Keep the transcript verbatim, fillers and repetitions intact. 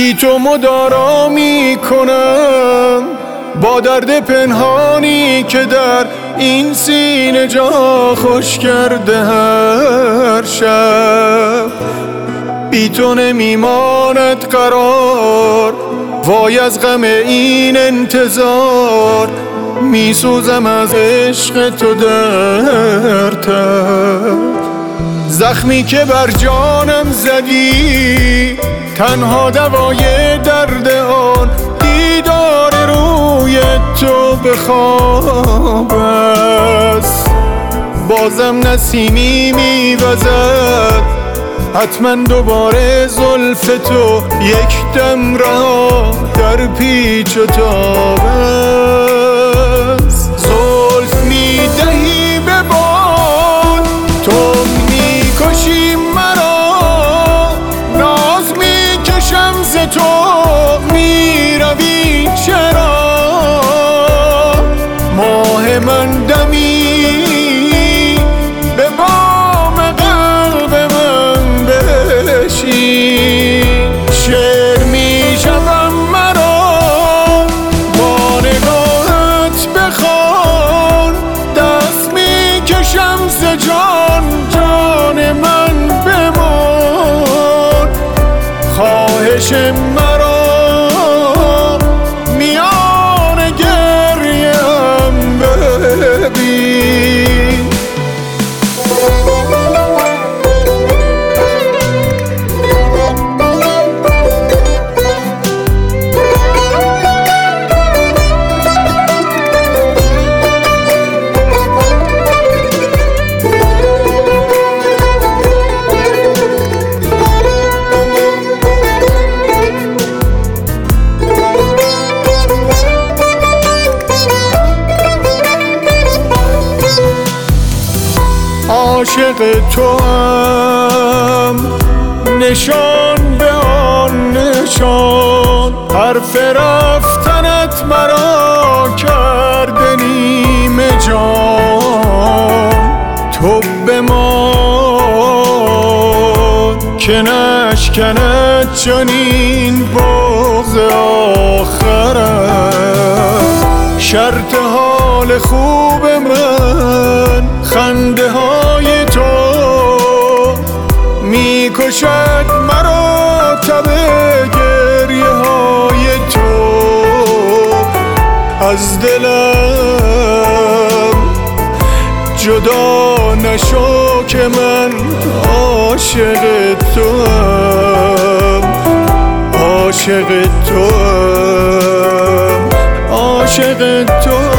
بی تو مدارا می کنم با درد پنهانی که در این سینه جا خوش کرده هر شب. بی تو نمیماند قرار، وای از غم این انتظار، می سوزم از عشق تو در تب. زخمی که بر جانم زدی تنها دوای درد آن دیدار روی تو به خواب است. بازم نسیمی میوزد، حتما دوباره زلف تو یک دم رها در پیچ و تاب است. زلف میدهی به باد، تو میکشی مرا، ناز میکشم ز تو میروی چرا؟ ماه من دمی به بام قلب من بشین، شعر میشوم مرا با نگاهت بخوان، دست میکشم ز جان، جان من بمان. خواهش مرا میان گریم ببین. عاشق تو هم نشان به آن نشان، حرف رفتنت مرا کرده نیمه جان. تو بمان که نشکند چنین بغض آخرت. شرط حال خوب من خنده های تو میکشد مرا، تب گریه های تو از دلم جدا نشو که من عاشق توام، عاشق توام، عاشق توام.